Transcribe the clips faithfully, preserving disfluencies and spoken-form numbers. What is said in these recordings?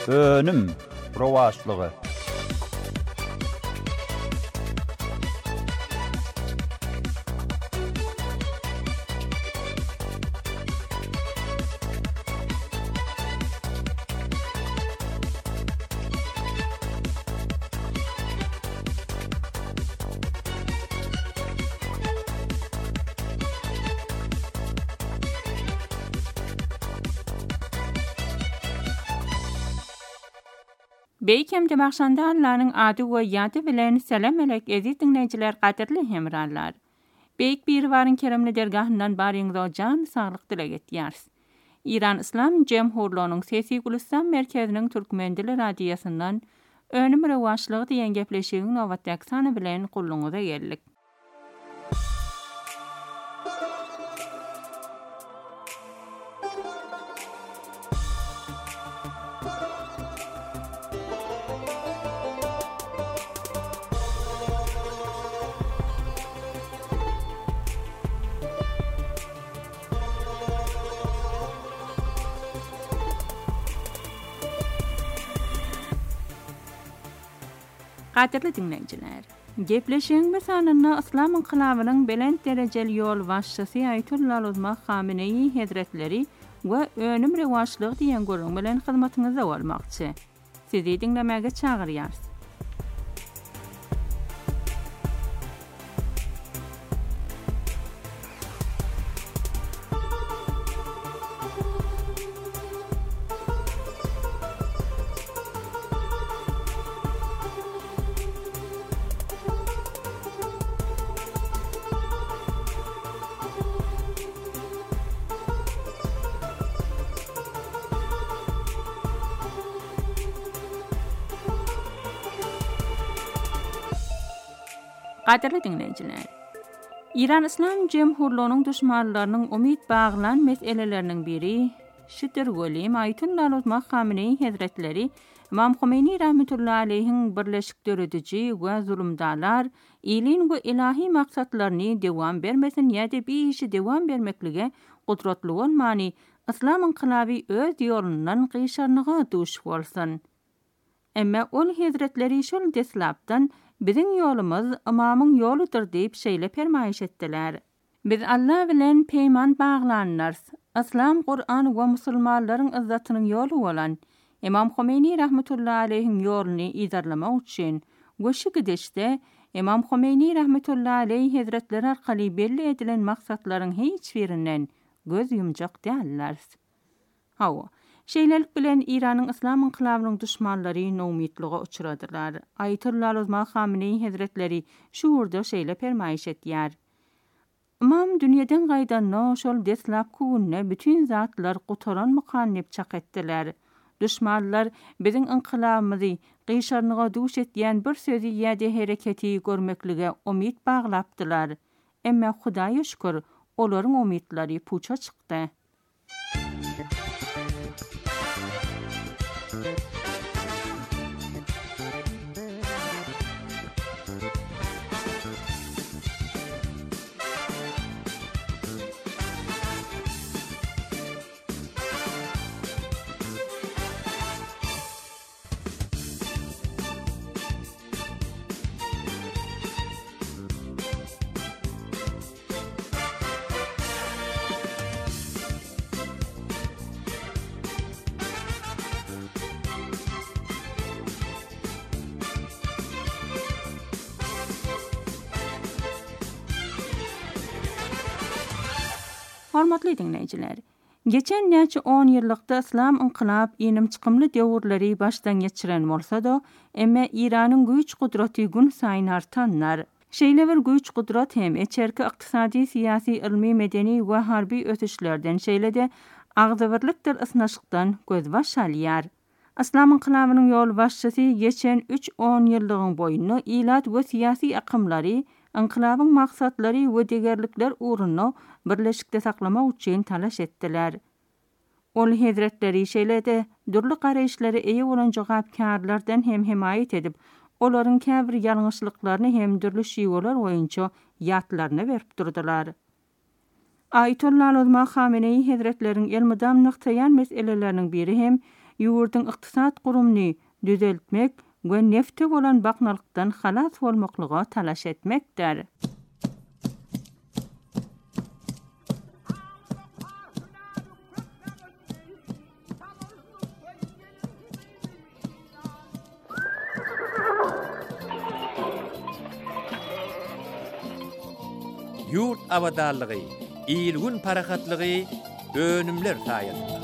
Önüm rovaşlığı. Beykem de baxşandarlarının adı we ýady bilen selam elek ezi dinleyijiler gaderli hemrarlar. Beyk bir warın keremli dergahyndan baryňyza jan saglyk dilek etýäris. İran İslam Jemhurluğunyň Sesi Gulistan merkeziniň Türkmen dili radiýasyndan önüm rewaçlygy diýen gepleşigiň nowatdaky sany bilen gulluňyza geldik. Gaderli dinleyijiler, gepleşigiň sananyna İslam inqilabynyň belent derejeli ýol başçysy Aýatullah Uzma Hameneýi Hazretleri we önüm rewaçlygy diýen gurrun bilen hyzmatyňyzda bolmakçy. Sizi dinlemäge çagyrýarys. Gaderli dinleyijiler, İran İslam Jemhurluğunyň düşmanlarynyň umyt baglan meseleleriniň biri şidir golim Aýatullah Uzma Hameneýi Hazretleri İmam Khomeini rahmetullahi aleyhiň birleşik dörediji we zulümdarlar ilin we ilahi maksatlaryny dewam bermesin ýa-da bir işi dewam bermeklige gudratly bolmany İslam inqilaby öz ýolundan gyşarnyga duş bolsun. Emma ol Hazretleri şol deslapdan Bizim yolumuz imamın yoludur deyip şeýle permaýyş etdiler. Biz Allah bilen peýman baglanýarys. İslam, Kur'an we musulmanlaryň izzatynyň ýolu bolan İmam Khomeini rahmetullahi aleyhiň ýoluny izarlamak üçin we şu gidişde İmam Khomeini rahmetullahi aleyhi Hazretleri arkaly belli edilen maksatlaryň hiç birinden göz yumjak däller. Hawa Şeýlelik bilen İranyň İslam inqilabynyň düşmanlary noumytlyga uçradylar. Aýatullah Uzma Hameneýi Hazretleri şu urda şeýle permaýyş etýär. İmam dünýeden gaýdanna şol deslapky günne bütün zatlar gutaran mukannep çak etdiler. Düşmanlar biziň inqilabymyzy gyşarnyga duş etýän bir sözi ýa-da hereketi görmeklige umyt baglapdylar. Emma Hudaýa şükür, olaryň umytlary puça çykdy. Hormatly dinleyijiler, geçen näçe on ýyllykda İslam inqilab inim çykymly döwürleri başdan geçiren bolsa-da, emma İranyň güýç gudraty gün saýyn artanlar. Şeýle bir güýç gudrat hem içerki ykdysady, siýasy, ilmi, medeni we harby ötüşlerden şeýle-de agzybirlikdir ysnaşykdan göz baş alýar. İslam inqilabynyň ýol başçysy geçen üç on ýyllygyň boýunda ilat we siýasy akymlary inqilabyň maksatlary we degerlikler uğruna birleşikde saklamak üçin talaş etdiler. Ol Hazretleri şeýle-de dürli garaýşlary eýe bolan jogapkarlardan hem himayet edip, olaryň käbir ýalňyşlyklaryny hem dürli şiýolar boýunça ýatlaryna berip durdular. Aýatullah Uzma Hameneýi Hazretleriň elmydam nyktaýan meseleleriniň biri hem ýurdun ykdysat gurumny düzeltmek we nefte bolan baknalykdan halas bolmaklyga talaş etmekdir. Yurt abadallığı, ilgün parakatlığı, önümler sayesinde.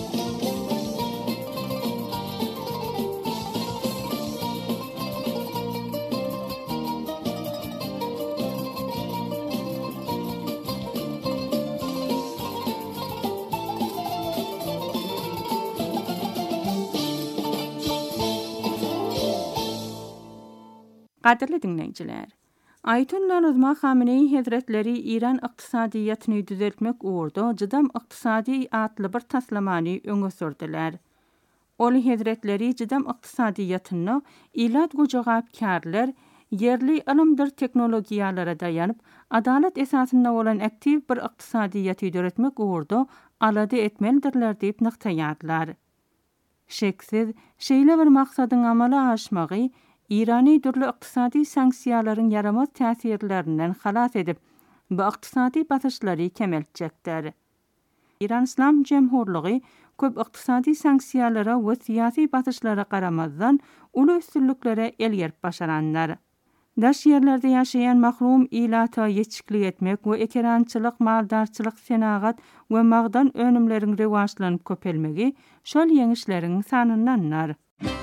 Qadirli dinleyijiler, Ayetullah Uzma Khamenei Hazretleri İran iqtisadiyyatını düzeltmek uğurda jydam iqtisadi atly bir taslamany öňe sürdiler. Ol Hazretleri jydam iqtisadiyyatını ilat gojagapkarlar yerli ilmdir teknologiýalara daýanyp adalet esasynda bolan aktiv bir iqtisadiyyat düzeltmek uğurda alady etmelidirler diýip nyktaýarlar. Şeksiz, şeýle bir maksadyň amala aşmagy İrani dürli iqtisadi sanksiýalaryň yaramaz täsirlerinden halas edip, bu iqtisadi basyşlary kemeltjekdir. İran İslam Cemhurlugy köp iqtisadi sanksiýalara we syýasy basyşlara garamazdan uly üstünliklere el ýerip başaranlar. Daş yerlerde ýaşaýan mahrum ilata ýetişiklik etmek we ekerançylyk, maldarçylyk, senagat we magdan önümleriň rewaçlanyp köpelmegi şol ýeňişleriň sanyndanlar.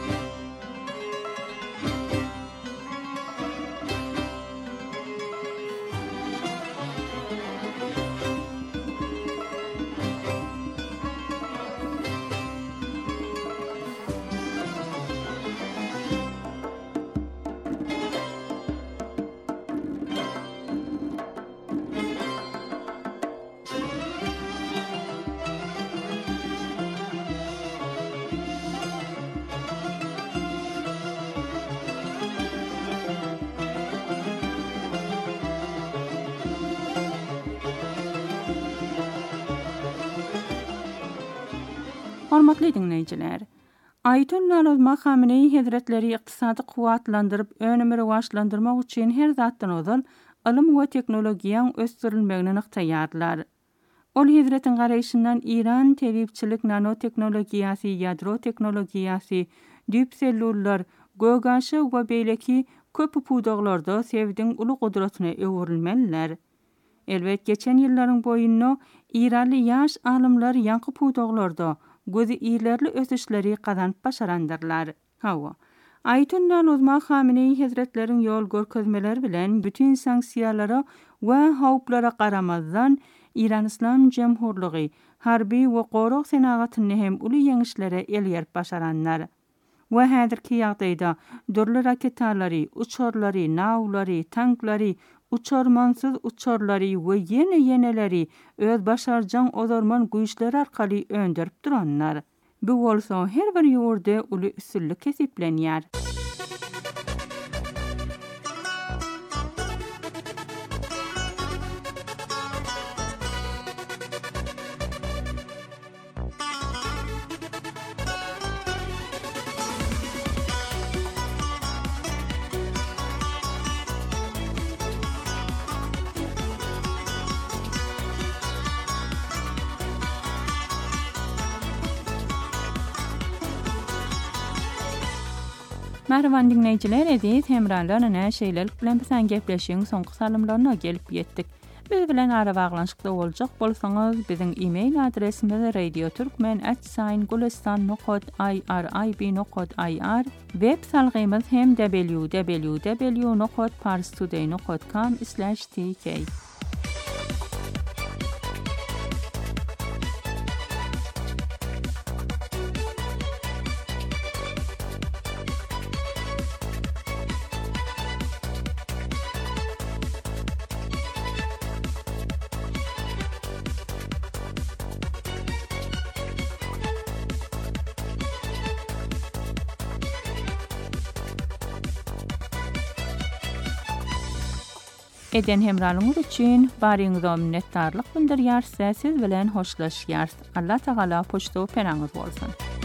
Hormatly dinleyijiler, Ayetullah Uzma Khamenei Hazretleri iqtisady kuwatlandyryp önümi rewaçlandyrmak üçin her zatdan ozal ilm we teknologiýaň ösdürilmegini nyktaýarlar. Ol Hazretiň garaýşyndan İran tebipçilik, nanoteknologiýasy, ýadro teknologiýasy, düýp sellullar, gögaşy we beýleki köp pudaglarda sevdiň uly gudratyna öwrilmeliler. Elbet geçen ýyllaryň boýunda İranly ýaş alymlar ýanky pudaglarda gözi ilerli ösüşleri kazanıp başarandırlar. Hawa. Ayetullah Uzma Khamenei Hazretleriň ýol görkezmeleri bilen bütün sanksiýalara we hawplara garamazdan İran İslam Cemhurlugy harby we gorok senagatyny hem uly ýeňişlere el ýerip başaranlar. We häzirki ýagdaýda dörli raketalary, uçorlary, nawlary, tanklary, uçormansyz uçorlary we ýene ýeneleri öz başarjan ozarman güýçleri arkaly öndürip duranlar. Bu bolsa her bir ýurda uly üstünlik kesiplenýär. Merhaban dinleyijiler, edit hemrarlaryna şeýlelik bilen bilen gepleşiň soňky salymlaryna gelip ýetdik. Biz bilen ara baglanşykda boljak bolsaňyz biziň e-mail adresimiz radio turkmen at gulistan nokta i r i b nokta i r, web salgymyz hem w w w nokta parstoday nokta com slash t k. Eden hemralyňyz üçin baryňyza minnetdarlyk bildirýär. Siz bilen hoşlaşýar. Allah Taala poçta penaňyz bolsun.